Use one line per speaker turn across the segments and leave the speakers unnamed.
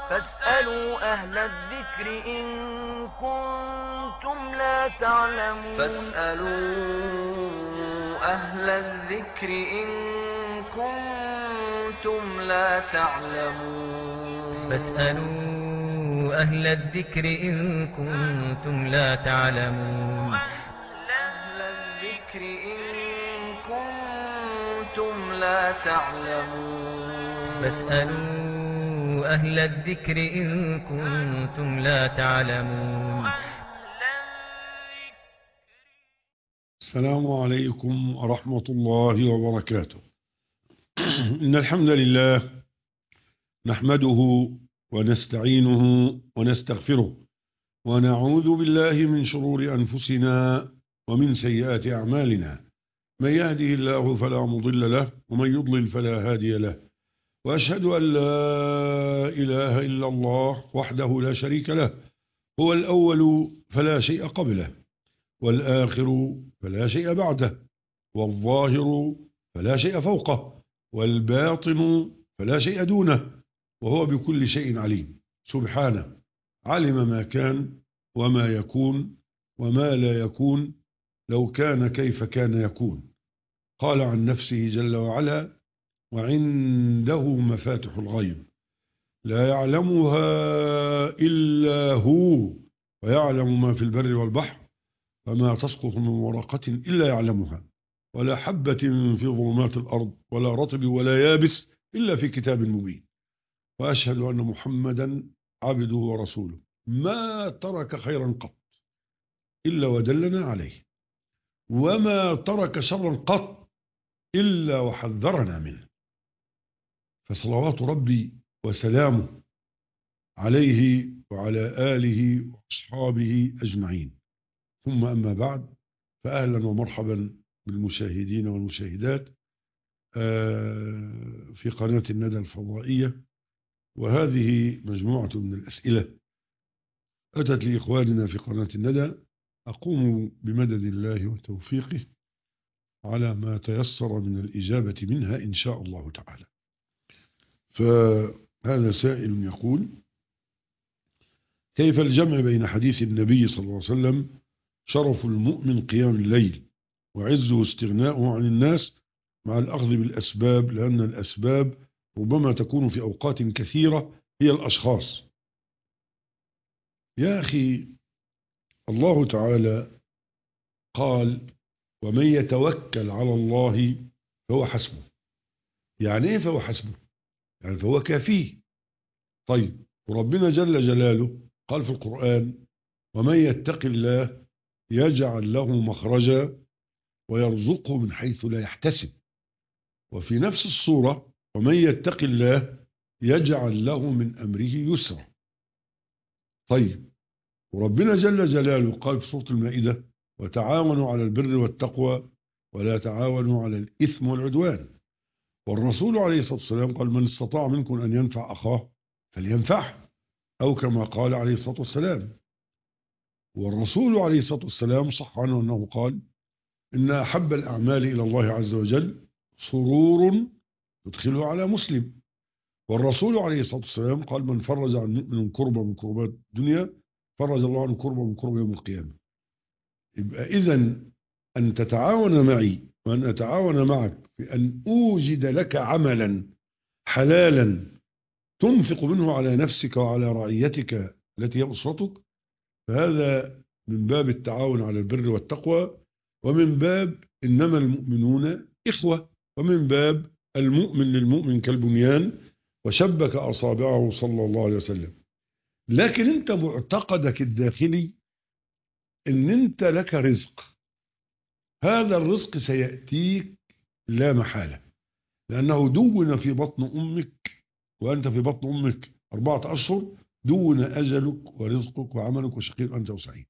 فاسألوا أهل الذكر إن كنتم لا تعلمون
أهل الذكر إن كنتم لا تعلمون
فاسألوا أهل الذكر إن كنتم لا تعلمون
أهل الذكر إن كنتم لا تعلمون
فاسألوا أهل الذكر إن كنتم لا تعلمون.
السلام عليكم ورحمة الله وبركاته. إن الحمد لله نحمده ونستعينه ونستغفره ونعوذ بالله من شرور أنفسنا ومن سيئات أعمالنا. من يهده الله فلا مضل له ومن يضلل فلا هادي له، وأشهد أن لا إله إلا الله وحده لا شريك له، هو الأول فلا شيء قبله، والآخر فلا شيء بعده، والظاهر فلا شيء فوقه، والباطن فلا شيء دونه، وهو بكل شيء عليم. سبحانه علم ما كان وما يكون وما لا يكون، لو كان كيف كان يكون. قال عن نفسه جل وعلا: وعنده مفاتح الغيب لا يعلمها إلا هو، ويعلم ما في البر والبحر، وما تسقط من ورقة إلا يعلمها، ولا حبة في ظلمات الأرض ولا رطب ولا يابس إلا في كتاب مبين. وأشهد أن محمدا عبده ورسوله، ما ترك خيرا قط إلا ودلنا عليه، وما ترك شرا قط إلا وحذرنا منه. فصلوات ربي وسلامه عليه وعلى آله وأصحابه أجمعين. ثم أما بعد، فأهلا ومرحبا بالمشاهدين والمشاهدات في قناة الندى الفضائية. وهذه مجموعة من الأسئلة أتت لإخواننا في قناة الندى، أقوم بمدد الله وتوفيقه على ما تيسر من الإجابة منها إن شاء الله تعالى. فهذا سائل يقول: كيف الجمع بين حديث النبي صلى الله عليه وسلم شرف المؤمن قيام الليل، وعزه استغناؤه عن الناس، مع الأخذ بالأسباب، لأن الأسباب ربما تكون في أوقات كثيرة هي الأشخاص؟ يا أخي، الله تعالى قال: ومن يتوكل على الله فهو حسبه. يعني إيه فهو حسبه؟ يعني فهو كافيه. طيب، وربنا جل جلاله قال في القرآن: ومن يتق الله يجعل له مخرجا ويرزقه من حيث لا يحتسب. وفي نفس الصورة: ومن يتق الله يجعل له من أمره يسرا. طيب، وربنا جل جلاله قال في سورة المائدة: وتعاونوا على البر والتقوى ولا تعاونوا على الإثم والعدوان. والرسول عليه الصلاة والسلام قال: من استطاع منكم أن ينفع أخاه فلينفعه، أو كما قال عليه الصلاة والسلام. والرسول عليه الصلاة والسلام صح عنه أنه قال: إن أحب الأعمال إلى الله عز وجل سرور يدخله على مسلم. والرسول عليه الصلاة والسلام قال: من فرج عن مؤمن كربة من كربات الدنيا فرج الله عنه كربة من كربة يوم القيامة. يبقى إذن أن تتعاون معي وأن أتعاون معك في أن أوجد لك عملا حلالا تنفق منه على نفسك وعلى رعيتك التي هي أسرتك، فهذا من باب التعاون على البر والتقوى، ومن باب إنما المؤمنون إخوة، ومن باب المؤمن للمؤمن كالبنيان وشبك أصابعه صلى الله عليه وسلم. لكن أنت معتقدك الداخلي إن أنت لك رزق، هذا الرزق سيأتيك لا محالة، لأنه دون في بطن أمك وأنت في بطن أمك 4 أشهر، دون أجلك ورزقك وعملك وشقي أنت وسعيد.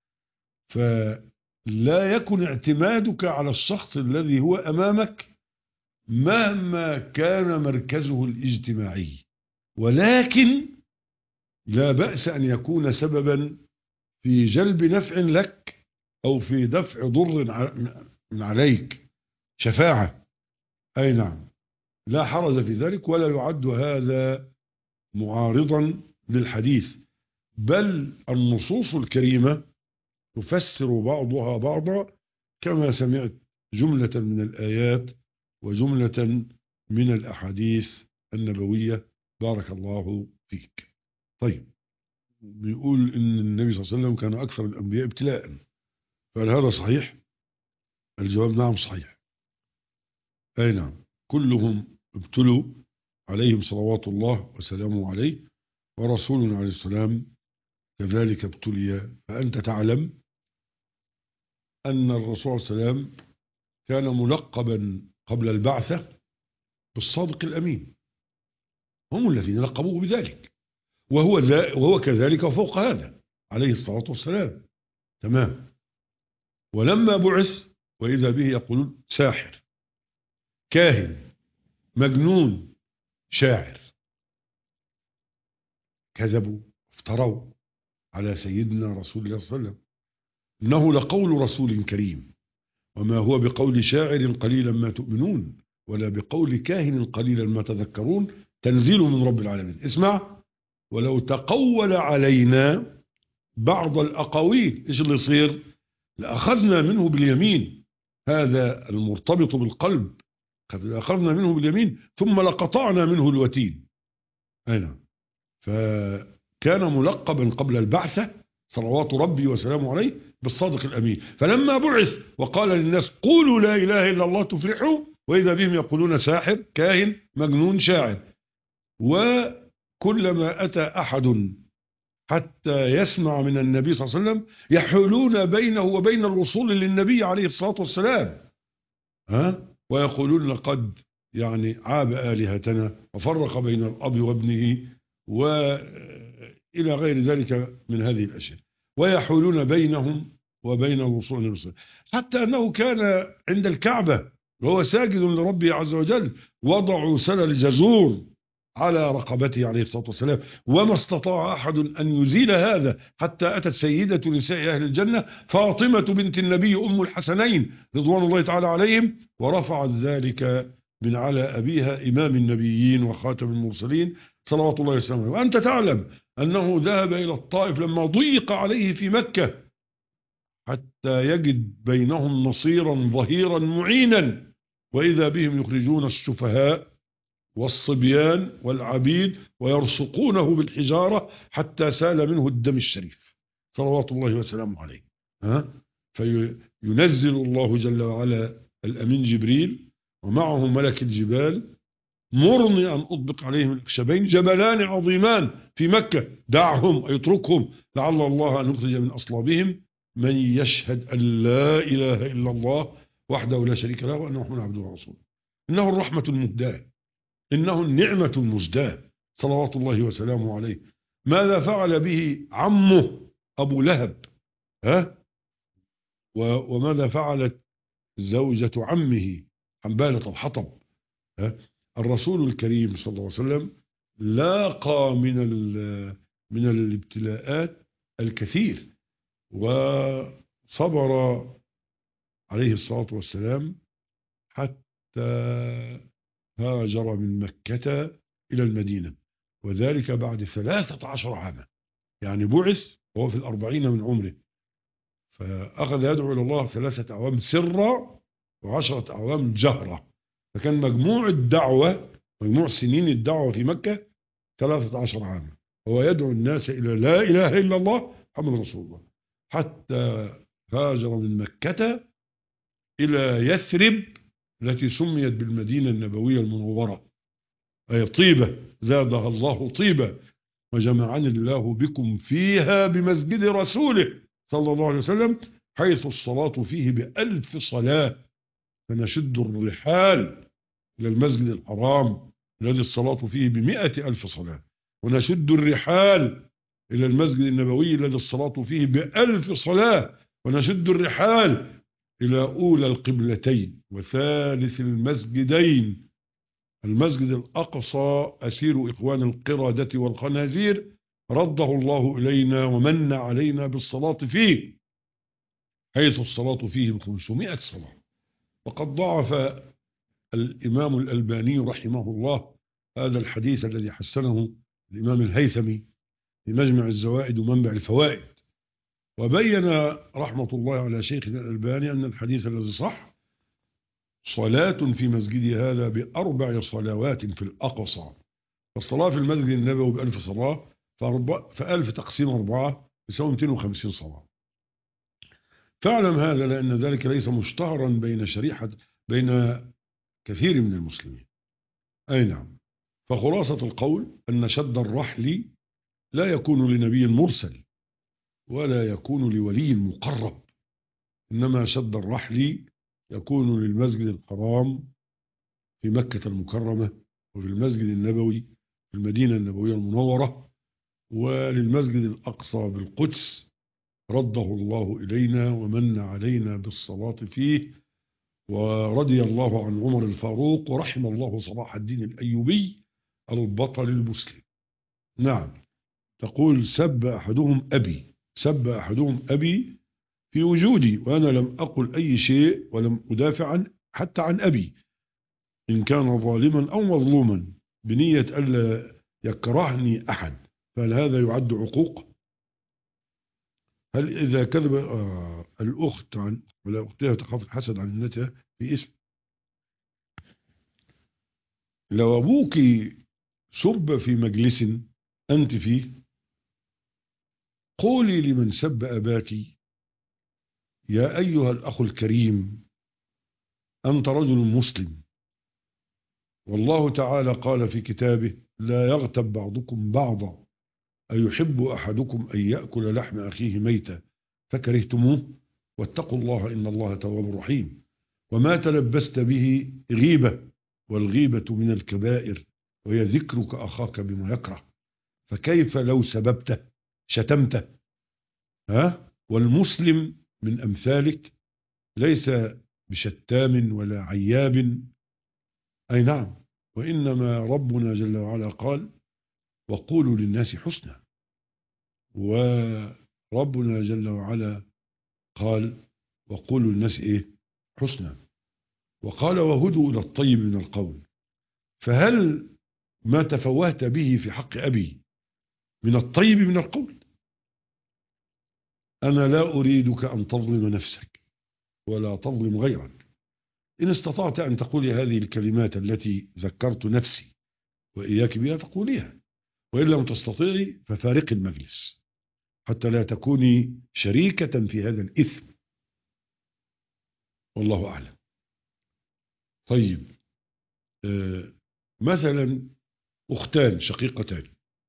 فلا يكن اعتمادك على الشخص الذي هو أمامك مهما كان مركزه الاجتماعي، ولكن لا بأس أن يكون سببا في جلب نفع لك أو في دفع ضر من عليك، شفاعة. أي نعم، لا حرج في ذلك، ولا يعد هذا معارضا للحديث، بل النصوص الكريمة تفسر بعضها بعضا، كما سمعت جملة من الآيات وجملة من الأحاديث النبوية. بارك الله فيك. طيب، بيقول إن النبي صلى الله عليه وسلم كان أكثر الأنبياء ابتلاء، فهل هذا صحيح؟ الجواب نعم صحيح. أي نعم، كلهم ابتلوا عليهم صلوات الله وسلامه عليه، ورسولنا عليه السلام كذلك ابتلي. فأنت تعلم أن الرسول صلى الله عليه وسلم كان ملقبا قبل البعثة بالصادق الأمين، هم الذين لقبوه بذلك، وهو كذلك وفوق هذا عليه الصلاة والسلام. تمام. ولما بعث وإذا به يقولون ساحر، كاهن، مجنون، شاعر. كذبوا، افتروا على سيدنا رسول الله صلى الله عليه وسلم. إنه لقول رسول كريم، وما هو بقول شاعر قليلا ما تؤمنون، ولا بقول كاهن قليلا ما تذكرون، تنزيل من رب العالمين. اسمع: ولو تقول علينا بعض الأقاويل، إيش اللي يصير؟ لأخذنا منه باليمين، هذا المرتبط بالقلب، أخذنا منه باليمين ثم لقطعنا منه الوتين. أين؟ فكان ملقبا قبل البعثة صلوات ربي وسلامه عليه بالصادق الأمين. فلما بعث وقال للناس قولوا لا إله إلا الله تفلحوا، وإذا بهم يقولون ساحر، كاهن، مجنون، شاعر. وكلما أتى أحد حتى يسمع من النبي صلى الله عليه وسلم يحولون بينه وبين الوصول للنبي عليه الصلاة والسلام، ويقولون لقد يعني عاب آلهتنا وفرق بين الأب وابنه وإلى غير ذلك من هذه الأشياء، ويحولون بينهم وبين الوصول للرسول. حتى أنه كان عند الكعبة وهو ساجد لربه عز وجل وضعوا سل الجزور على رقبته عليه الصلاة والسلام، وما استطاع أحد أن يزيل هذا، حتى أتت سيدة نساء أهل الجنة فاطمة بنت النبي أم الحسنين رضوان الله تعالى عليهم، ورفعت ذلك من على أبيها إمام النبيين وخاتم المرسلين صلوات الله وسلامه. وأنت تعلم أنه ذهب إلى الطائف لما ضيق عليه في مكة حتى يجد بينهم نصيرا ظهيرا معينا، وإذا بهم يخرجون السفهاء والصبيان والعبيد ويرصقونه بالحجارة حتى سال منه الدم الشريف صلوات الله وسلامه عليه. فينزل الله جل وعلا الأمين جبريل ومعه ملك الجبال، مرني أن أطبق عليهم الأخشبين، جبلان عظيمان في مكة، دعهم اتركهم لعل الله أن يخرج من أصلابهم من يشهد أن لا إله إلا الله وحده لا شريك له وأنه محمد عبده ورسوله. إنه الرحمة المهداة، إنه النعمة المزداة صلوات الله وسلامه عليه. ماذا فعل به عمه أبو لهب؟ وماذا فعلت زوجة عمه حنبالة الحطب؟ الرسول الكريم صلى الله عليه وسلم لاقى من الابتلاءات الكثير، وصبر عليه الصلاة والسلام حتى هاجر من مكة إلى المدينة، وذلك بعد 13 عاما. يعني بعث وهو في 40 من عمره، فأخذ يدعو إلى الله 3 أعوام سرا و10 أعوام جهرة، فكان مجموع الدعوة، مجموع سنين الدعوة في مكة 13 عاما، هو يدعو الناس إلى لا إله إلا الله محمد رسول الله، حتى هاجر من مكة إلى يثرب التي سميت بالمدينة النبوية المنورة، أي طيبة زادها الله طيبة، وجمعني الله بكم فيها بمسجد رسوله صلى الله عليه وسلم، حيث الصلاة فيه ب1000 صلاة، فنشد الرحال إلى المسجد الحرام الذي الصلاة فيه ب100,000 صلاة، ونشد الرحال إلى المسجد النبوي الذي الصلاة فيه ب1000 صلاة، ونشد الرحال إلى أولى القبلتين وثالث المسجدين، المسجد الأقصى أسير إخوان القردة والخنازير، رده الله إلينا ومن علينا بالصلاة فيه، حيث الصلاة فيه ب500 صلاة. وقد ضعف الإمام الألباني رحمه الله هذا الحديث الذي حسنه الإمام الهيثمي في مجمع الزوائد ومنبع الفوائد، وبين رحمة الله على شيخنا الألباني أن الحديث الذي صح صلاة في مسجد هذا ب4 صلوات في الأقصى، فالصلاة في المسجد النبوي ب1000 صلاة، ف1000 تقسيم 4 يساوي 250 صلاة. فاعلم هذا لأن ذلك ليس مشتهرا بين كثير من المسلمين. أي نعم. فخلاصة القول أن شد الرحل لا يكون لنبي مرسل ولا يكون لولي مقرب، إنما شد الرحل يكون للمسجد الحرام في مكة المكرمة، وفي المسجد النبوي في المدينة النبوية المنورة، وللمسجد الأقصى بالقدس رده الله إلينا ومن علينا بالصلاة فيه. ورضي الله عن عمر الفاروق، ورحم الله صلاح الدين الأيوبي البطل المسلم. نعم. تقول سب أحدهم أبي في وجودي، وأنا لم أقل أي شيء ولم أدافع حتى عن أبي إن كان ظالما أو مظلوما بنية ألا يكرهني أحد، فهل هذا يعد عقوق؟ هل إذا كذب الأخت ولا أختها تخاف الحسد عن ابنتها في اسم، لو أبوك سب في مجلس أنت فيه قولي لمن سب أباك يا أيها الأخ الكريم أنت رجل مسلم، والله تعالى قال في كتابه لا يغتب بعضكم بعضا أيحب أحدكم أن يأكل لحم أخيه ميتا فكرهتموه واتقوا الله إن الله تواب رحيم. وما تلبست به غيبة، والغيبة من الكبائر، وهي ذكرك أخاك بما يكره، فكيف لو سببته شتمته؟ والمسلم من أمثالك ليس بشتام ولا عياب. أي نعم. وإنما ربنا جل وعلا قال وقولوا للناس حسنا، وربنا جل وعلا قال وقولوا للناس حسنا، وقال وهدوا إلى الطيب من القول. فهل ما تفوهت به في حق أبي من الطيب من القول؟ أنا لا أريدك أن تظلم نفسك ولا تظلم غيرك. إن استطعت أن تقولي هذه الكلمات التي ذكرت نفسي وإياك بها تقوليها، وإن لم تستطيعي ففارق المجلس حتى لا تكوني شريكة في هذا الإثم، والله أعلم. طيب مثلا أختان شقيقتان،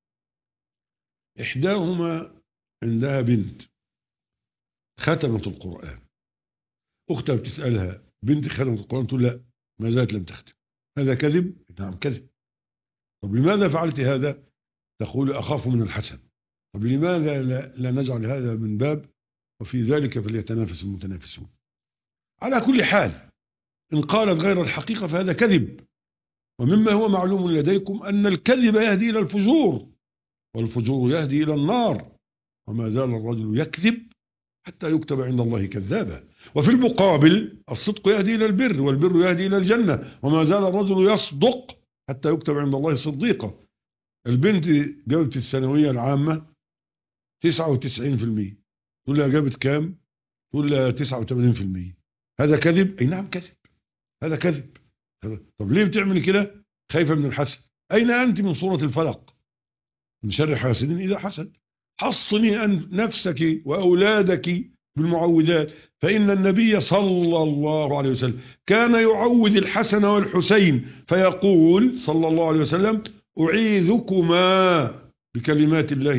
إحداهما عندها بنت ختمت القرآن، أختها بتسألها بنت ختمت القرآن تقول لا ما زالت لم تختم، هذا كذب؟ نعم كذب. طب لماذا فعلت هذا؟ تقول أخاف من الحسد. طب لماذا لا نجعل هذا من باب وفي ذلك فليتنافس المتنافسون؟ على كل حال إن قالت غير الحقيقة فهذا كذب، ومما هو معلوم لديكم أن الكذب يهدي إلى الفجور، والفجور يهدي إلى النار، وما زال الرجل يكذب حتى يكتب عند الله كذابا. وفي المقابل الصدق يهدي إلى البر، والبر يهدي إلى الجنة، وما زال الرجل يصدق حتى يكتب عند الله صديقا. البنت جابت في الثانوية العامة 99%، تقول لها جابت كام؟ تقول لها 89%. هذا كذب؟ أي نعم كذب، هذا كذب. طب ليه بتعمل كده؟ خايفة من الحسد. أين أنت من سورة الفلق؟ من شر حاسد إذا حسد. حصني أن نفسك وأولادك بالمعوذات، فإن النبي صلى الله عليه وسلم كان يعوذ الحسن والحسين فيقول صلى الله عليه وسلم أعيذكما بكلمات الله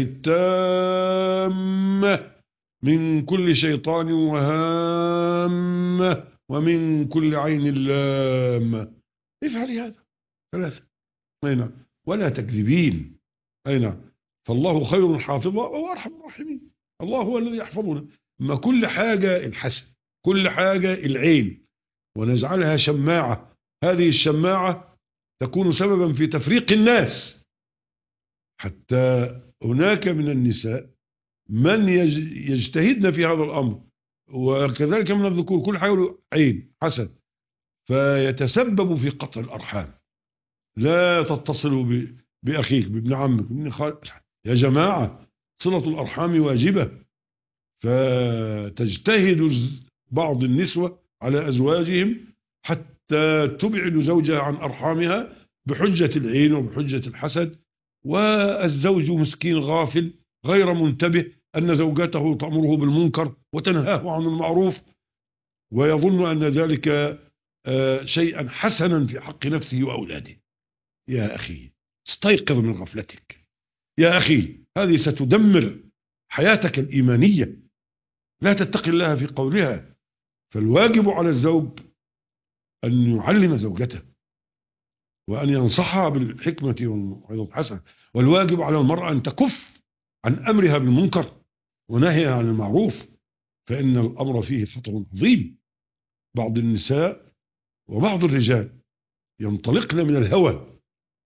التامة من كل شيطان وهامة ومن كل عين لامة. افعلي هذا 3. أين ولا تكذبين. أين فالله خير حافظا وهو أرحم الراحمين. الله هو الذي يحفظنا. ما كل حاجة الحسن، كل حاجة العين، ونجعلها شماعة. هذه الشماعة تكون سببا في تفريق الناس، حتى هناك من النساء من يجتهدن في هذا الأمر، وكذلك من الذكور كل حاجة عين حسن، فيتسبب في قطع الأرحام. لا تتصلوا بأخيك، بابن عمك، بابن خالك. يا جماعة صلة الأرحام واجبة، فتجتهد بعض النسوة على أزواجهم حتى تبعد زوجها عن أرحامها بحجة العين وبحجة الحسد، والزوج مسكين غافل غير منتبه أن زوجته تأمره بالمنكر وتنهاه عن المعروف، ويظن أن ذلك شيئا حسنا في حق نفسه وأولاده. يا أخي استيقظ من غفلتك، يا أخي هذه ستدمر حياتك الإيمانية، لا تتقي الله في قولها. فالواجب على الزوج أن يعلم زوجته وأن ينصحها بالحكمة والموعظة الحسنة، والواجب على المرأة أن تكف عن أمرها بالمنكر ونهيها عن المعروف، فإن الأمر فيه خطر عظيم. بعض النساء وبعض الرجال ينطلقن من الهوى،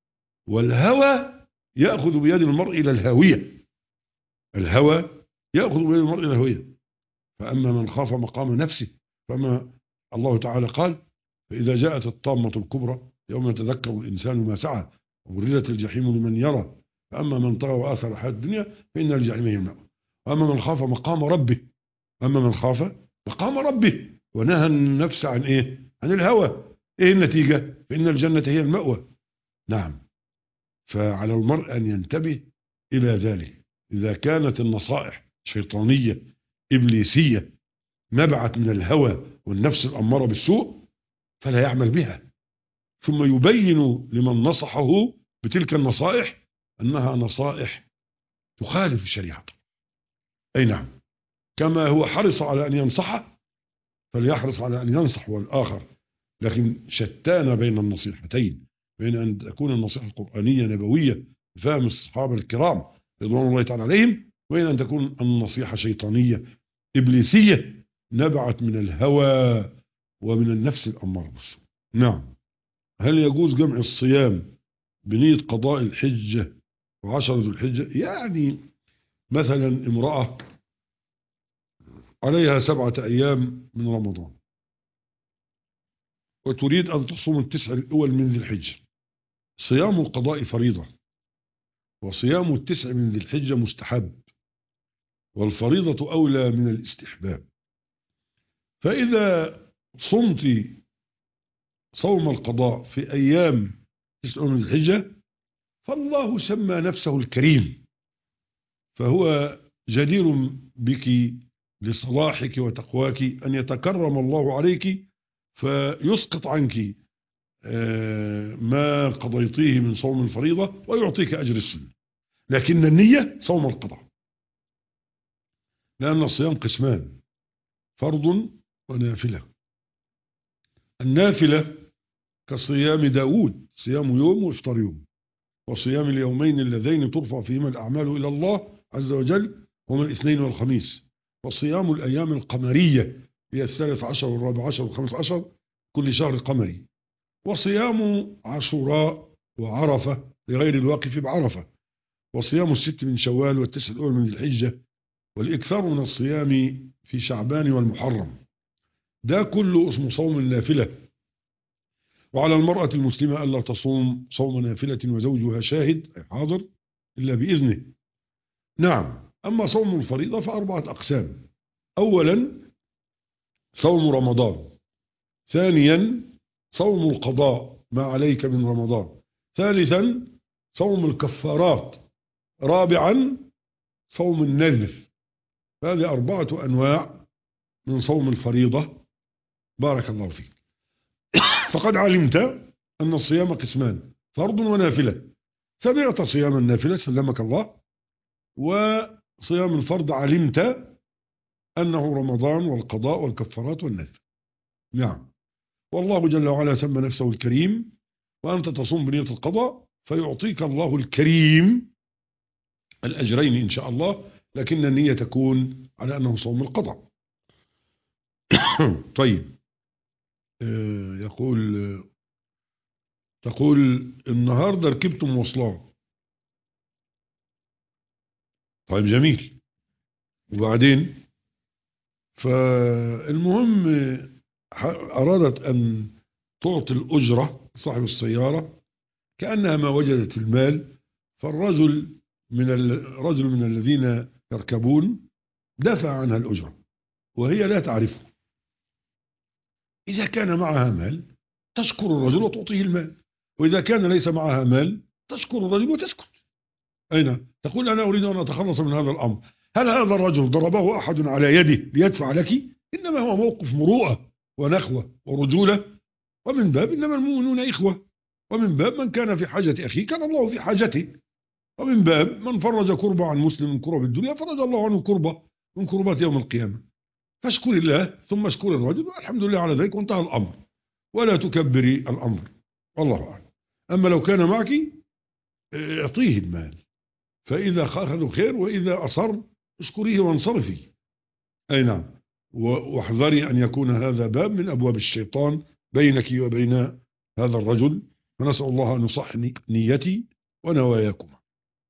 والهوى يأخذ بيد المرء إلى الهاوية، الهوى يأخذ بيد المرء إلى الهاوية. فأما من خاف مقام نفسه، فما الله تعالى قال: فإذا جاءت الطامة الكبرى يوم يتذكر الإنسان ما سعى وبرزت الجحيم لمن يرى، فأما من طغى وآثر الحياة الدنيا فإن الجحيم هي المأوى. وأما من خاف مقام ربه، أما من خاف مقام ربه ونهى النفس عن إيه؟ عن الهوى، إيه النتيجة؟ فإن الجنة هي المأوى. نعم، فعلى المرء أن ينتبه إلى ذلك. إذا كانت النصائح شيطانية إبليسية نبعت من الهوى والنفس الأمارة بالسوء فلا يعمل بها، ثم يبين لمن نصحه بتلك النصائح أنها نصائح تخالف الشريعة. أي نعم، كما هو حرص على أن ينصحه فليحرص على أن ينصح والآخر، لكن شتان بين النصيحتين، بين أن تكون النصيحة القرآنية نبوية فهم الصحابة الكرام رضوان الله تعالى عليهم، وبين أن تكون النصيحة شيطانية إبليسية نبعت من الهوى ومن النفس الأمارة بالسوء. نعم. هل يجوز جمع الصيام بنية قضاء الحجة و10 ذو الحجة؟ يعني مثلا امرأة عليها 7 أيام من رمضان وتريد أن تصوم 9 الأول من ذي الحجة، صيام القضاء فريضة، وصيام 9 من ذي الحجة مستحب، والفريضة أولى من الاستحباب. فإذا صمت صوم القضاء في أيام 9 من ذي الحجة فالله سمى نفسه الكريم، فهو جدير بك لصلاحك وتقواك أن يتكرم الله عليك فيسقط عنك ما قضيتيه من صوم الفريضة ويعطيك أجر السنة. لكن النية صوم القضاء، لأن الصيام قسمان: فرض ونافلة. النافلة كصيام داود، صيام يوم وافطر يوم، وصيام اليومين اللذين ترفع فيهما الأعمال إلى الله عز وجل هما الاثنين والخميس، وصيام الأيام القمرية هي 13 و14 و15 كل شهر قمري، وصيام عاشوراء وعرفة لغير الواقف بعرفة، وصيام 6 من شوال و9 الأول من ذي الحجة، والإكثار من الصيام في شعبان والمحرم. ده كله اسمه صوم النافلة. وعلى المرأة المسلمة ألا تصوم صوم نافلة وزوجها شاهد أي حاضر إلا بإذنه. نعم. أما صوم الفريضة ف4 أقسام: أولا صوم رمضان، ثانيا صوم القضاء ما عليك من رمضان، ثالثا صوم الكفارات، رابعا صوم النذر. هذه 4 أنواع من صوم الفريضة. بارك الله فيك. فقد علمت أن الصيام قسمان: فرض ونافلة. سمعت صيام النافلة سلمك الله، وصيام الفرض علمت أنه رمضان والقضاء والكفارات والنذر. نعم. والله جل وعلا سمى نفسه الكريم، وأنت تصوم بنية القضاء فيعطيك الله الكريم الأجرين إن شاء الله، لكن النية تكون على أنه صوم القضاء. طيب، تقول النهاردة ركبت مواصلات. طيب جميل، وبعدين فالمهم أرادت أن تعطي الأجرة صاحب السيارة كأنها ما وجدت المال فالرجل من الذين يركبون دفع عنها الأجرة وهي لا تعرفه. إذا كان معها مال تشكر الرجل وتعطيه المال، وإذا كان ليس معها مال تشكر الرجل وتسكت. أين تقول أنا أريد أن أتخلص من هذا الأمر. هل هذا الرجل ضربه أحد على يده ليدفع لك؟ إنما هو موقف مروءة ونخوة ورجولة، ومن باب إنما المؤمنون إخوة، ومن باب من كان في حاجة أخيه كان الله في حاجته، ومن باب من فرج كربة عن مسلم من كرب الدنيا فرج الله عنه كربة من كربات يوم القيامة. فاشكر الله ثم اشكر الرجل والحمد لله على ذلك وانتهى الأمر، ولا تكبري الأمر، والله أعلم. أما لو كان معك اعطيه المال، فإذا أخذوا خير وإذا أصر اشكريه وانصرفي. أي نعم. واحذري أن يكون هذا باب من أبواب الشيطان بينك وبين هذا الرجل، ونسأل الله أن يصح نيتي ونواياكم.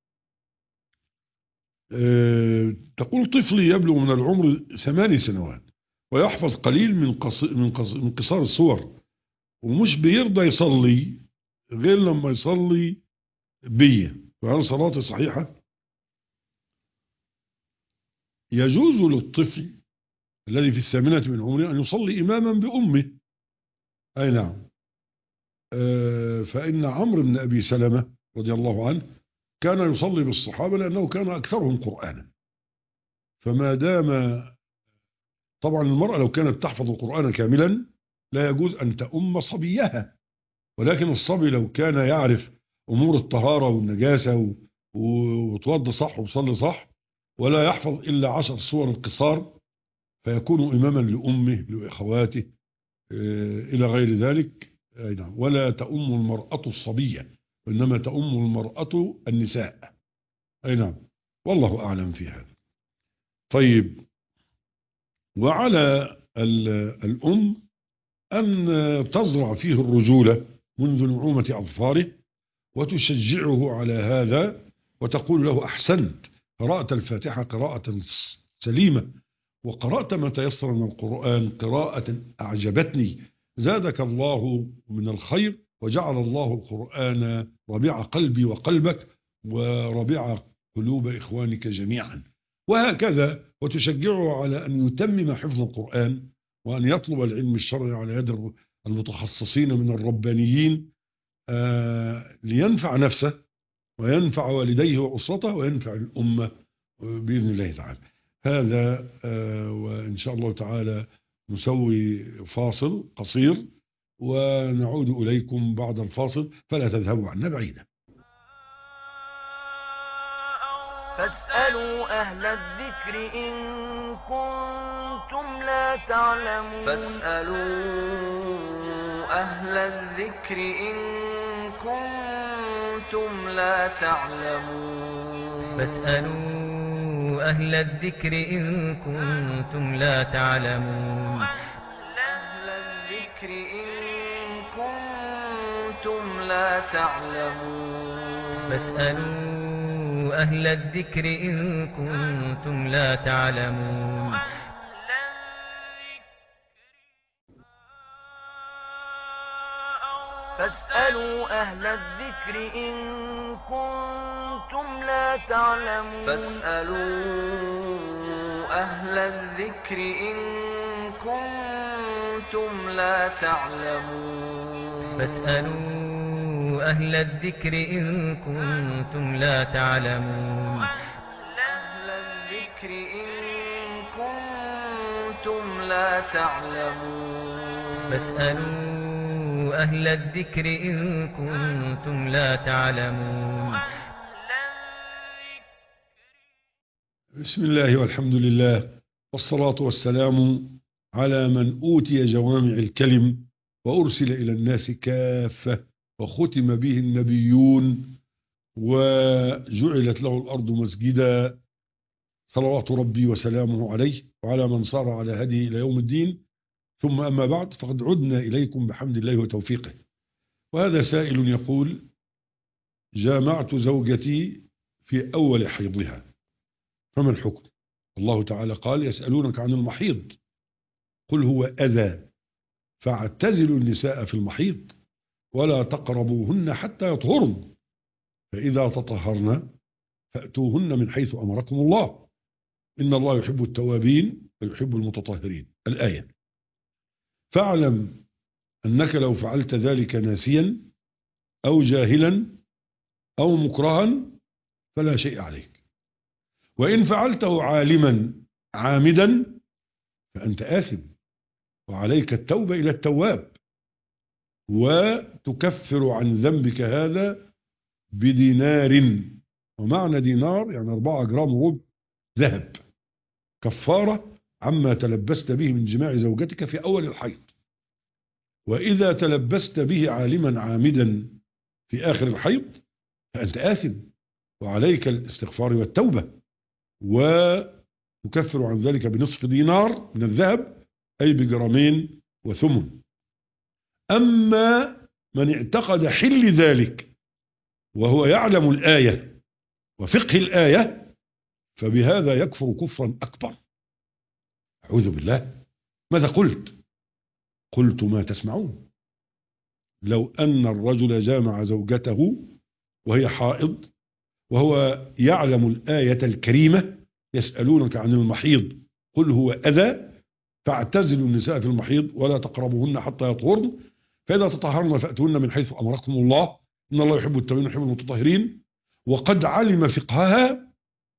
تقول طفلي يبلغ من العمر 8 سنوات ويحفظ قليل من قصار الصور، ومش بيرضى يصلي غير لما يصلي بيه، فهل صلاته صحيحة؟ يجوز للطفل الذي في 8 من عمره أن يصلي إماما بأمه. أي نعم. فإن عمرو بن أبي سلمة رضي الله عنه كان يصلي بالصحابة لأنه كان أكثرهم قرآنا. فما دام طبعا المرأة لو كانت تحفظ القرآن كاملا لا يجوز أن تؤم صبيها، ولكن الصبي لو كان يعرف أمور الطهارة والنجاسة وتوضى صح وصلي صح ولا يحفظ إلا 10 سور القصار فيكون إماما لأمه لأخواته إلى غير ذلك. ولا تؤم المرأة الصبية، وإنما تؤم المرأة النساء. أي نعم، والله أعلم في هذا. طيب، وعلى الأم أن تزرع فيه الرجولة منذ نعومة أظفاره وتشجعه على هذا وتقول له أحسنت، قرأت الفاتحة قراءة سليمة، وقرأت ما تيسر من القرآن قراءة أعجبتني، زادك الله من الخير وجعل الله القرآن ربيع قلبي وقلبك وربيع قلوب إخوانك جميعا، وهكذا. وتشجعه على أن يتمم حفظ القرآن وأن يطلب العلم الشرعي على يد المتخصصين من الربانيين لينفع نفسه وينفع والديه وأسرته وينفع الأمة بإذن الله تعالى. هذا وإن شاء الله تعالى نسوي فاصل قصير ونعود إليكم بعد الفاصل، فلا تذهبوا عنا بعيدا.
فاسألوا أهل الذكر إن كنتم لا تعلمون.
فاسألوا أهل الذكر إن كنتم لا تعلمون.
فاسألوا أهل الذكر إن كنتم لا تعلمون.
أهل الذكر إن كنتم لا تعلمون.
فاسألوا أهل الذكر إن كنتم لا تعلمون.
فاسألوا أهل الذكر إن كنتم لا تعلمون.
فاسألوا أهل الذكر إن كنتم لا تعلمون.
فاسألوا أهل الذكر إن كنتم لا تعلمون.
أهل الذكر إن كنتم لا تعلمون.
فاسألوا أهل الذكر إن كنتم لا تعلمون.
بسم الله والحمد لله والصلاة والسلام على من أوتي جوامع الكلم وأرسل إلى الناس كافة وختم به النبيون وجعلت له الأرض مسجدا، صلوات ربي وسلامه عليه وعلى من صار على هديه إلى يوم الدين. ثم أما بعد، فقد عدنا إليكم بحمد الله وتوفيقه. وهذا سائل يقول: جامعت زوجتي في أول حيضها فما الحكم؟ الله تعالى قال: يسألونك عن المحيض قل هو أذى فاعتزلوا النساء في المحيض ولا تقربوهن حتى يطهرن فإذا تطهرن فأتوهن من حيث أمركم الله إن الله يحب التوابين ويحب المتطهرين. الآية. فاعلم أنك لو فعلت ذلك ناسيا أو جاهلا أو مكرها فلا شيء عليك، وإن فعلته عالما عامدا فأنت آثم وعليك التوبة إلى التواب، وتكفر عن ذنبك هذا بدينار. ومعنى دينار يعني 4 جرام ربع ذهب، كفارة عما تلبست به من جماع زوجتك في أول الحيض. وإذا تلبست به عالما عامدا في آخر الحيض فأنت آثم وعليك الاستغفار والتوبة، وتكفر عن ذلك بنصف دينار من الذهب أي بجرامين وثمن. أما من اعتقد حل ذلك وهو يعلم الآية وفقه الآية فبهذا يكفر كفرا أكبر. أعوذ بالله. ماذا قلت؟ قلت ما تسمعون. لو أن الرجل جامع زوجته وهي حائض وهو يعلم الآية الكريمة يسألونك عن المحيض قل هو أذى فاعتزلوا النساء في المحيض ولا تقربوهن حتى يطهرن فإذا تطهرن فأتوهن من حيث أمركم الله إن الله يحب التوابين ويحب المتطهرين، وقد علم فقهها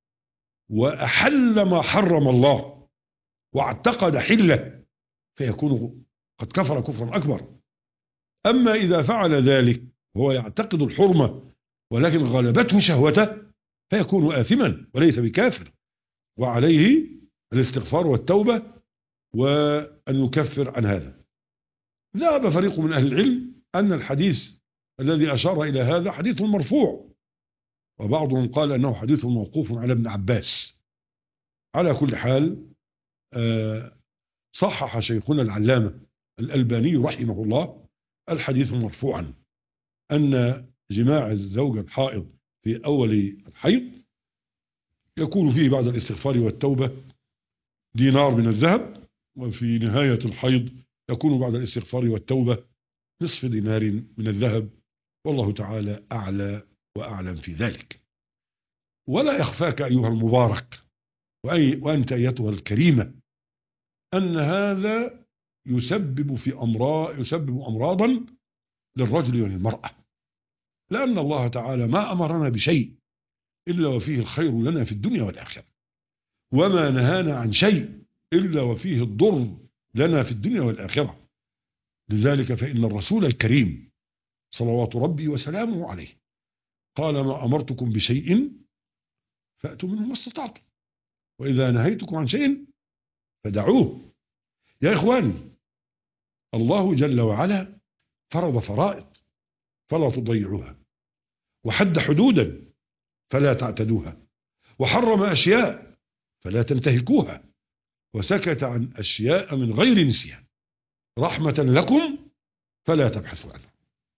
وأحل ما حرم الله واعتقد حله فيكون قد كفر كفرا أكبر. أما إذا فعل ذلك وهو يعتقد الحرمة ولكن غلبته شهوته فيكون آثما وليس بكافر، وعليه الاستغفار والتوبة وأن يكفر عن هذا. ذهب فريق من أهل العلم أن الحديث الذي أشار إلى هذا حديث مرفوع، وبعضهم قال أنه حديث موقوف على ابن عباس. على كل حال صحح شيخنا العلامة الألباني رحمه الله الحديث مرفوعا أن جماع الزوجة الحائض في أول الحيض يكون فيه بعد الاستغفار والتوبة دينار من الذهب، وفي نهاية الحيض يكون بعد الاستغفار والتوبة نصف دينار من الذهب، والله تعالى أعلى وأعلم في ذلك. ولا يخفاك أيها المبارك وأنت أيتها الكريمة أن هذا يسبب أمراضا للرجل وللمرأة، لأن الله تعالى ما أمرنا بشيء إلا وفيه الخير لنا في الدنيا والآخرة، وما نهانا عن شيء إلا وفيه الضر لنا في الدنيا والآخرة. لذلك فإن الرسول الكريم صلوات ربي وسلامه عليه قال ما أمرتكم بشيء فأتوا منه ما استطعتم وإذا نهيتكم عن شيء فدعوه. يا إخواني، الله جل وعلا فرض فرائض فلا تضيعوها، وحد حدودا فلا تعتدوها، وحرم أشياء فلا تنتهكوها، وسكت عن أشياء من غير نسيان رحمة لكم فلا تبحثوا عنها.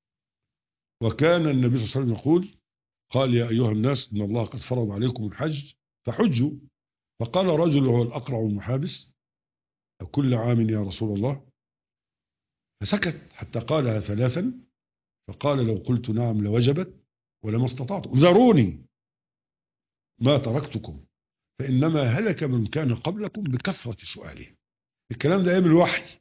وكان النبي صلى الله عليه وسلم يقول قال يا أيها الناس إن الله قد فرض عليكم الحج فحجوا. فقال رجل وهو الأقرع المحابس كل عام يا رسول الله؟ فسكت حتى قالها 3 فقال لو قلت نعم لوجبت ولما استطعتم ذروني ما تركتكم فإنما هلك من كان قبلكم بكثرة سؤالهم. الكلام ده أيام الوحي،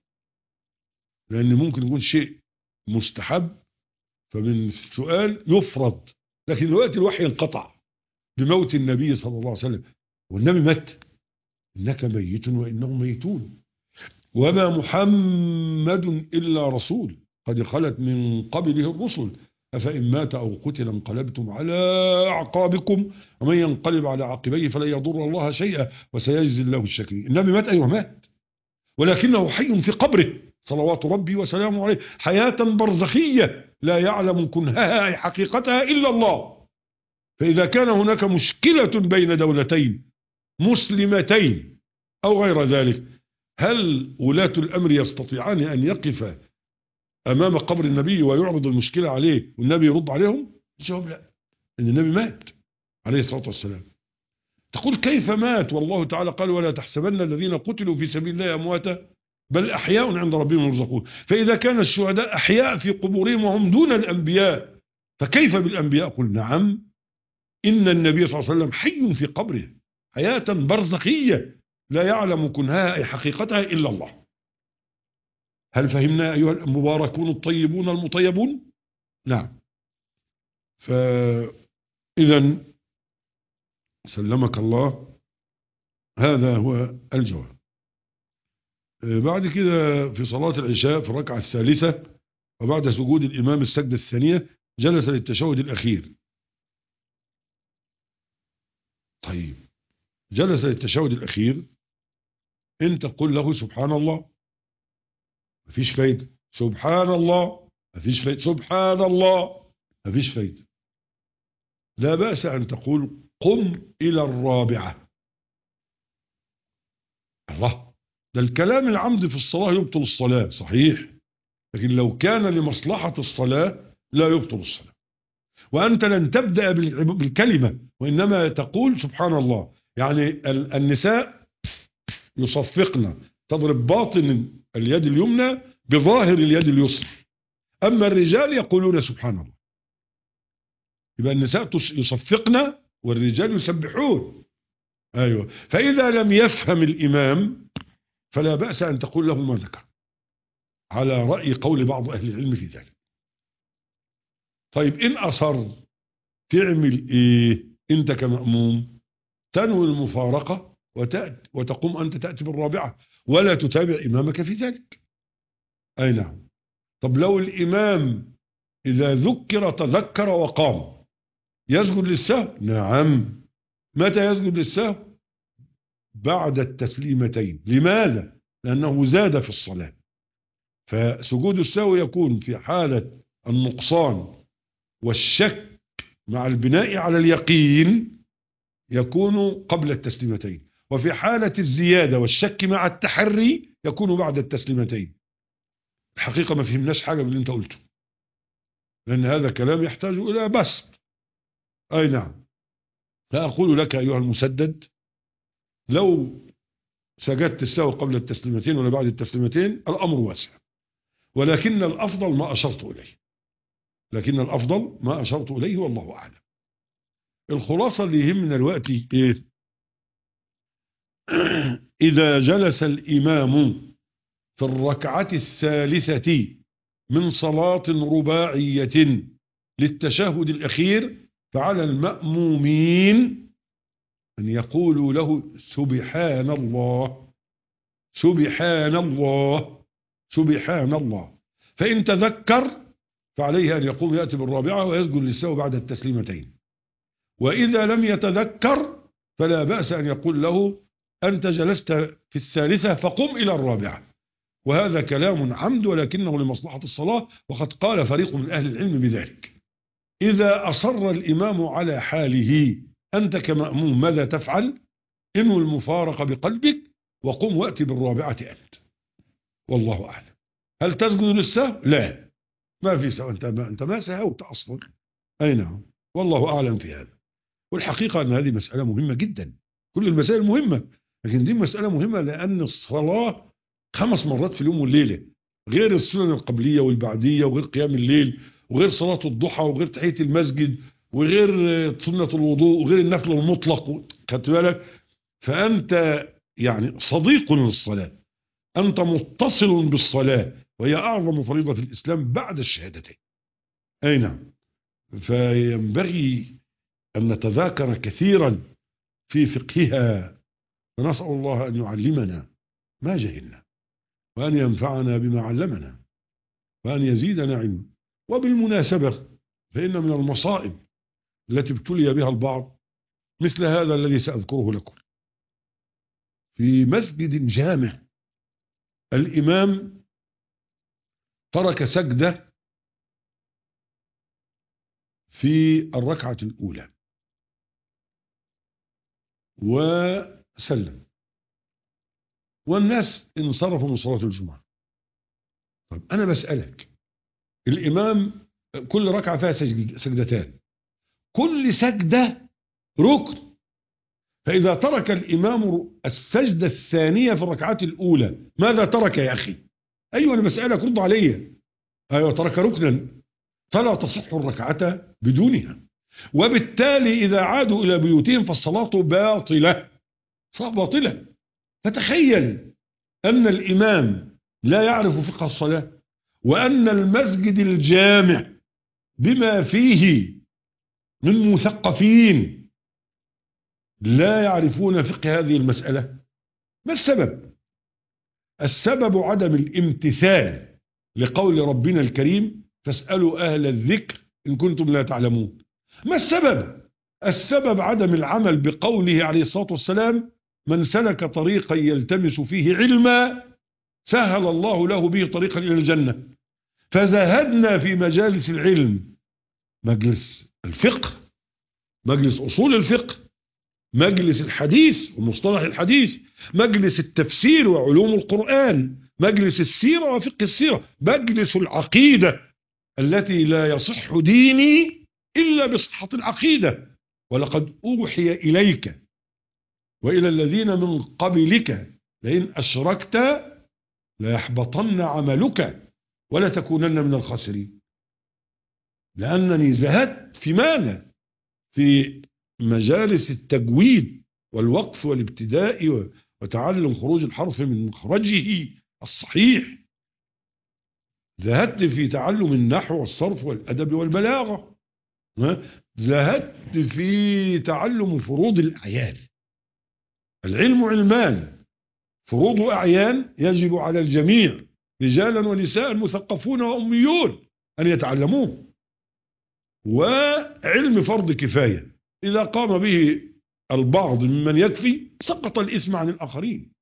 لأن ممكن يكون شيء مستحب فمن السؤال يفرض، لكن دلوقتي الوحي انقطع بموت النبي صلى الله عليه وسلم، والنبي مات إنك ميت وإنهم ميتون وما محمد إلا رسول قد خلت من قبله الرسل أفإن مات أو قتل انقلبتم على أعقابكم ومن ينقلب على عقبيه فلن يضر الله شيئا وسيجزي الله الشاكرين. النبي مات، أيوه مات، ولكنه حي في قبره صلوات ربي وسلامه عليه حياة برزخية لا يعلم كنهها أي حقيقتها إلا الله. فإذا كان هناك مشكلة بين دولتين مسلمتين أو غير ذلك، هل ولاة الأمر يستطيعان أن يقف أمام قبر النبي ويعرض المشكلة عليه والنبي يرد عليهم؟ الجواب لا، إن النبي مات عليه الصلاة والسلام. تقول كيف مات والله تعالى قال ولا تحسبن الذين قتلوا في سبيل الله أمواتا بل أحياء عند ربهم يرزقون. فإذا كان الشهداء أحياء في قبورهم وهم دون الأنبياء فكيف بالأنبياء؟ قل نعم، إن النبي صلى الله عليه وسلم حي في قبره حياة برزخية لا يعلم كنهاها أي حقيقتها إلا الله. هل فهمنا أيها المباركون الطيبون المطيبون؟ نعم. فإذا سلمك الله، هذا هو الجواب. بعد كده في صلاة العشاء في الركعة الثالثة وبعد سجود الإمام السجدة الثانية جلس للتشهد الأخير. طيب جلس للتشهد الأخير، انت قل له سبحان الله، مفيش فايدة. سبحان الله، مفيش فايدة. سبحان الله، مفيش فايدة. لا بأس أن تقول قم إلى الرابعة. الله، ده الكلام العمد في الصلاة يبطل الصلاة صحيح، لكن لو كان لمصلحة الصلاة لا يبطل الصلاة. وأنت لن تبدأ بالكلمة وإنما تقول سبحان الله. يعني النساء يصفقن، تضرب باطن اليد اليمنى بظاهر اليد اليسرى، أما الرجال يقولون سبحان الله. يبقى النساء يصفقن والرجال يسبحون. أيوة. فإذا لم يفهم الإمام فلا بأس أن تقول له ما ذكر، على رأي قول بعض أهل العلم في ذلك. طيب إن أصر تعمل إيه؟ أنت كمأموم تنوي المفارقة وتقوم أنت تأتي بالرابعة ولا تتابع إمامك في ذلك. أي نعم. طب لو الإمام إذا ذكر تذكر وقام يسجد للسهو؟ نعم. متى يسجد للسهو؟ بعد التسليمتين. لماذا؟ لأنه زاد في الصلاة، فسجود السهو يكون في حالة النقصان والشك مع البناء على اليقين يكون قبل التسليمتين، وفي حالة الزيادة والشك مع التحري يكون بعد التسليمتين. الحقيقة ما فهمناش حاجة من اللي انت قلته، لأن هذا كلام يحتاج إلى بسط. أي نعم. لا أقول لك أيها المسدد لو سجدت السهو قبل التسليمتين ولا بعد التسليمتين الأمر واسع، ولكن الأفضل ما أشرت إليه، والله أعلم. الخلاصة اللي يهمنا الوقت إيه؟ إذا جلس الإمام في الركعة الثالثة من صلاة رباعية للتشهد الأخير فعلى المأمومين أن يقولوا له سبحان الله، سبحان الله، سبحان الله. فإن تذكر فعليه أن يقوم يأتي بالرابعة ويسجد للسهو بعد التسليمتين. وإذا لم يتذكر فلا بأس أن يقول له أنت جلست في الثالثة فقم إلى الرابعة. وهذا كلام عمد ولكنه لمصلحة الصلاة، وقد قال فريق من أهل العلم بذلك. إذا أصر الإمام على حاله أنت كمأموم ماذا تفعل؟ انوي المفارقة بقلبك وقم وأتي بالرابعة أنت، والله أعلم. هل تسجد للسهو؟ لا، ما في سهو، أنت ما سهوت أصلا. أي نعم، والله أعلم في هذا. والحقيقة أن هذه مسألة مهمة جدا، كل المسائل مهمة، لكن دي مسألة مهمة لأن الصلاة 5 مرات في اليوم والليلة، غير السنن القبلية والبعدية، وغير قيام الليل، وغير صلاة الضحى، وغير تحية المسجد، وغير سنة الوضوء، وغير النفل المطلق. خدت بالك؟ فأنت يعني صديق للصلاة، أنت متصل بالصلاة، وهي أعظم فريضة في الإسلام بعد الشهادتين. أي نعم. فينبغي أن نتذاكر كثيرا في فقهها، ونسأل الله أن يعلمنا ما جهلنا، وأن ينفعنا بما علمنا، وأن يزيدنا علما. وبالمناسبة فإن من المصائب التي ابتلي بها البعض مثل هذا الذي سأذكره لكم. في مسجد جامع الإمام ترك سجدة في الركعة الأولى وسلم، والناس انصرفوا من صلاة الجمعة. طيب أنا بسألك، الإمام كل ركعة فيها سجدتان، كل سجدة ركن، فإذا ترك الإمام السجدة الثانية في الركعات الأولى ماذا ترك يا أخي؟ أيوة أنا بسألك، رد علي. أيوة ترك ركنا، فلا تصح الركعة بدونها. وبالتالي إذا عادوا إلى بيوتهم فالصلاة باطلة، صلاة باطلة. فتخيل أن الإمام لا يعرف فقه الصلاة، وأن المسجد الجامع بما فيه من مثقفين لا يعرفون فقه هذه المسألة. ما السبب؟ السبب عدم الامتثال لقول ربنا الكريم فاسألوا أهل الذكر إن كنتم لا تعلمون. ما السبب؟ السبب عدم العمل بقوله عليه الصلاة والسلام من سلك طريقا يلتمس فيه علما سهل الله له به طريقا إلى الجنة. فزهدنا في مجالس العلم، مجلس الفقه، مجلس أصول الفقه، مجلس الحديث ومصطلح الحديث، مجلس التفسير وعلوم القرآن، مجلس السيرة وفقه السيرة، مجلس العقيدة التي لا يصح ديني إلا بصحة العقيدة. ولقد أوحي إليك وإلى الذين من قبلك لئن أشركت ليحبطن عملك ولا تكونن من الخاسرين. لأنني زهدت في ماذا؟ في مجالس التجويد والوقف والابتداء وتعلم خروج الحرف من مخرجه الصحيح. زهدت في تعلم النحو والصرف والأدب والبلاغة. زهدت في تعلم فروض الأعيان. العلم علمان، فروض أعيان يجب على الجميع رجالا ونساء مثقفون وأميون أن يتعلموه. وعلم فرض كفاية إذا قام به البعض ممن يكفي سقط الإثم عن الآخرين.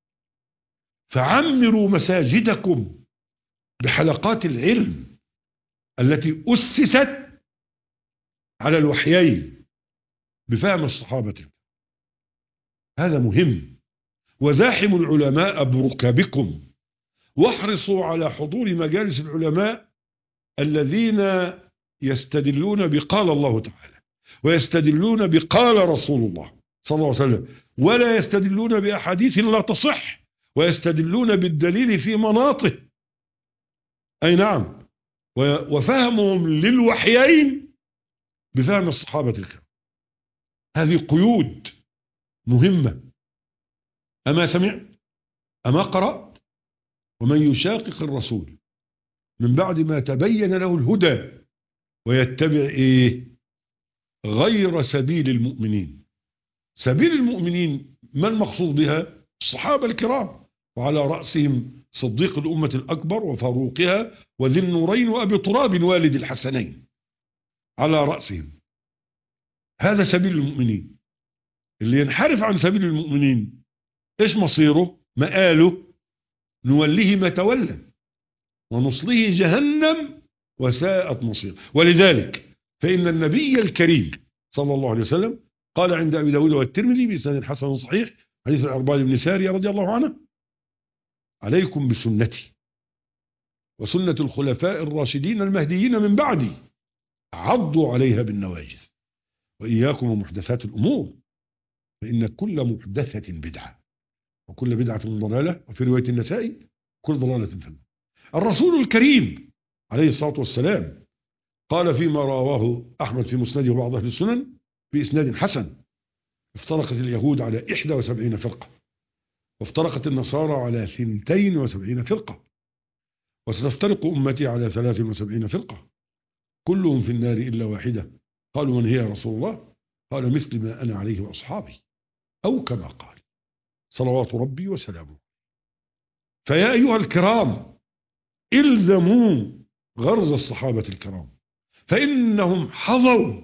فعمروا مساجدكم بحلقات العلم التي أسست على الوحيين بفهم الصحابة. هذا مهم. وزاحموا العلماء بركابكم، واحرصوا على حضور مجالس العلماء الذين يستدلون بقال الله تعالى ويستدلون بقال رسول الله صلى الله عليه وسلم، ولا يستدلون بأحاديث لا تصح، ويستدلون بالدليل في مناطه. أي نعم. وفهمهم للوحيين بفهم الصحابة الكرام. هذه قيود مهمة. أما سمعت أما قرأت ومن يشاقق الرسول من بعد ما تبين له الهدى ويتبع غير سبيل المؤمنين. سبيل المؤمنين من مقصود بها؟ الصحابة الكرام، وعلى رأسهم صديق الأمة الأكبر وفاروقها وذي النورين وأبي تراب والد الحسنين، على رأسهم. هذا سبيل المؤمنين. اللي ينحرف عن سبيل المؤمنين إيش مصيره؟ مآله نوليه ما تولى ونصليه جهنم وساءت مصيره. ولذلك فإن النبي الكريم صلى الله عليه وسلم قال عند أبي داود والترمذي بإسناد حسن صحيح حديث العرباض بن سارية رضي الله عنه: عليكم بسنتي وسنة الخلفاء الراشدين المهديين من بعدي عضوا عليها بالنواجذ وإياكم ومحدثات الأمور فإن كل محدثة بدعة وكل بدعة ضلالة، وفي رواية النسائي كل ضلالة في النار. الرسول الكريم عليه الصلاة والسلام قال فيما رواه أحمد في مسنده وبعض أهل السنن بإسناد حسن: افترقت اليهود على 71 فرقة، وافترقت النصارى على 72 فرقة، وستفترق أمتي على 73 فرقة، كلهم في النار إلا واحدة. قالوا من هي يا رسول الله؟ قال مثل ما أنا عليه وأصحابي، أو كما قال صلوات ربي وسلامه. فيا أيها الكرام إلزموا غرز الصحابة الكرام، فإنهم حظوا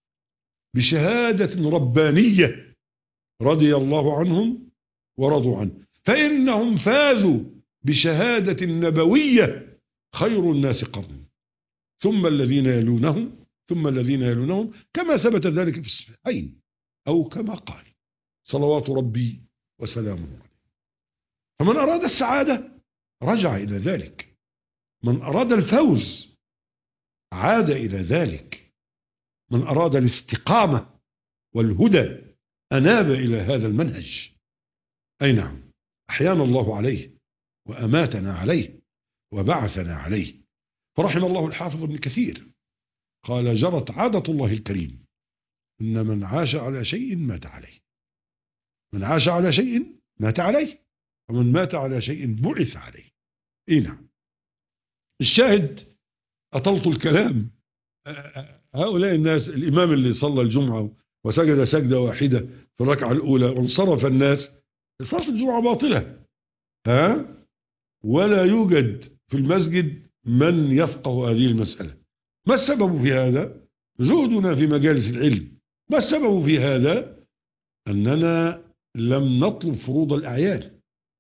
بشهادة ربانية رضي الله عنهم ورضوا عنه، فإنهم فازوا بشهادة نبوية خير الناس قرني ثم الذين يلونهم ثم الذين يلونهم، كما ثبت ذلك في الصحيحين أو كما قال صلوات ربي وسلامه عليه. فمن أراد السعادة رجع إلى ذلك، من أراد الفوز عاد إلى ذلك، من أراد الاستقامة والهدى أناب إلى هذا المنهج. أي نعم، أحيانا الله عليه وأماتنا عليه وبعثنا عليه. فرحم الله الحافظ ابن كثير قال جرت عادة الله الكريم إن من عاش على شيء مات عليه. من عاش على شيء مات عليه، ومن مات على شيء بعث عليه. نعم. الشاهد، أطلت الكلام. هؤلاء الناس، الإمام اللي صلى الجمعة وسجد سجدة واحدة في الركعة الأولى وانصرف الناس، صلاة الجمعة باطلة، ولا يوجد في المسجد من يفقه هذه المسألة. ما السبب في هذا؟ زهدنا في مجالس العلم. ما السبب في هذا؟ أننا لم نطلب فروض الأعيان.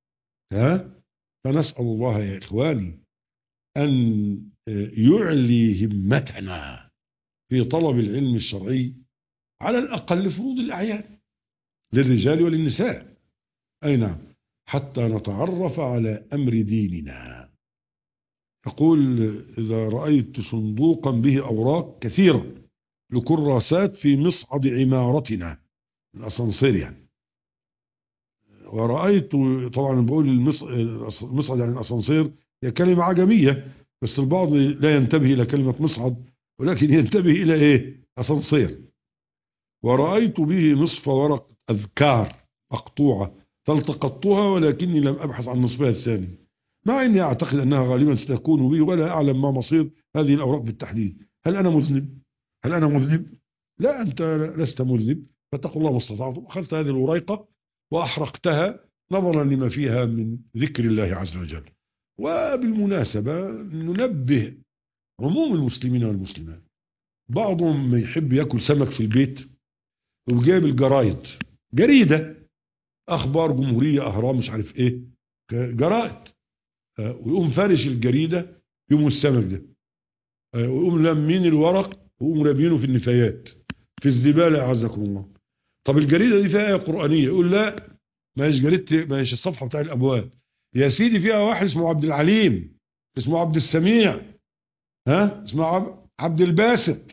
فنسأل الله يا إخواني أن يعلي همتنا في طلب العلم الشرعي، على الأقل فروض الأعيان للرجال وللنساء. أي نعم، حتى نتعرف على أمر ديننا. يقول: إذا رأيت صندوقا به أوراق كثيرة لكراسات في مصعد عمارتنا، الأسانسير يعني، ورأيت، طبعا بقول المصعد يعني الأسانسير هي كلمة عجمية، بس البعض لا ينتبه إلى كلمة مصعد، ولكن ينتبه إلى إيه؟ أسانسير. ورأيت به نصف ورق أذكار مقطوعة فالتقطتها، ولكني لم أبحث عن نصفها الثاني، مع أني أعتقد أنها غالبا ستكون بي، ولا أعلم ما مصير هذه الأوراق بالتحديد. هل أنا مذنب؟ هل أنا مذنب؟ لا، أنت لست مذنب، فاتقوا الله ما استطعتم. أخذت هذه الوريقة وأحرقتها نظرا لما فيها من ذكر الله عز وجل. وبالمناسبة ننبه عموم المسلمين والمسلمات، بعضهم ما يحب يأكل سمك في البيت وجايب الجرايد، جريدة، أخبار، جمهورية، أهرام، مش عارف إيه، جرائد، ويقوم فارش الجريدة يوم السمك ده، ويقوم لمين الورق ويقوم رابينه في النفايات في الزبالة أعزكم الله. طب الجريدة دي فيها آية قرآنية، يقول لا، ما هيش جريدة، ما هيش الصفحة بتاع الأبواب يا سيدي، فيها واحد اسمه عبد العليم، اسمه عبد السميع، اسمه عبد الباسط،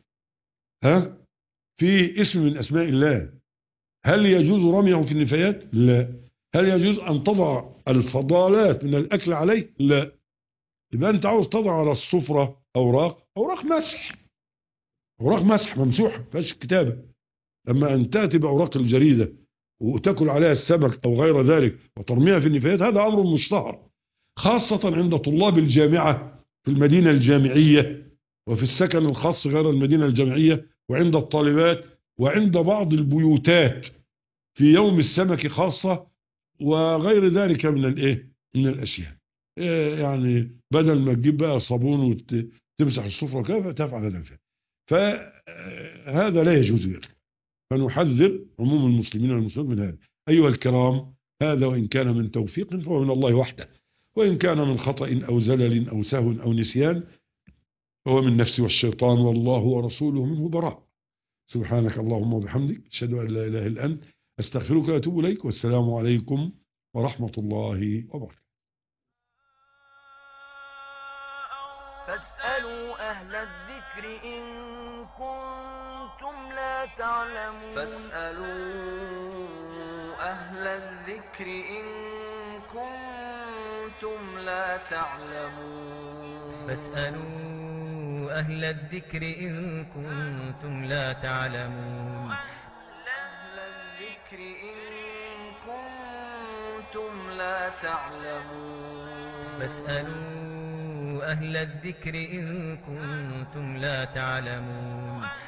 في اسم من أسماء الله. هل يجوز رميه في النفايات؟ لا. هل يجوز أن تضع الفضالات من الأكل عليه؟ لا. يبقى أنت عاوز تضع على السفرة أوراق مسح، أوراق مسح ممسوحة فيهاش كتابة. لما أن تأتي بأوراق الجريدة وتأكل عليها السمك أو غير ذلك وترميها في النفايات، هذا أمر مشتهر، خاصة عند طلاب الجامعة في المدينة الجامعية، وفي السكن الخاص غير المدينة الجامعية، وعند الطالبات، وعند بعض البيوتات في يوم السمك خاصة، وغير ذلك من من الأشياء. يعني بدل ما تجيب بقى صابون وتمسح السفرة كيف تفعل هذا الفعل؟ فهذا لا يجوز ذلك. فنحذر عموم المسلمين والمسلمين من هذا. أيها الكرام، هذا وإن كان من توفيق فهو من الله وحده، وإن كان من خطأ أو زلل أو سهو أو نسيان فهو من نفسي والشيطان، والله ورسوله منه براء. سبحانك اللهم وبحمدك، أشهد أن لا إله إلا أنت، أستغفرك وأتوب إليك، والسلام عليكم ورحمة الله وبركاته.
فاسألوا أهل الذكر إن كنتم لا تعلمون.
فاسألوا أهل الذكر إن كنتم لا تعلمون.
فاسألوا أهل الذكر إن كنتم لا تعلمون.
أهل الذكر إن كنتم لا تعلمون.
فاسألوا أهل الذكر إن كنتم لا تعلمون.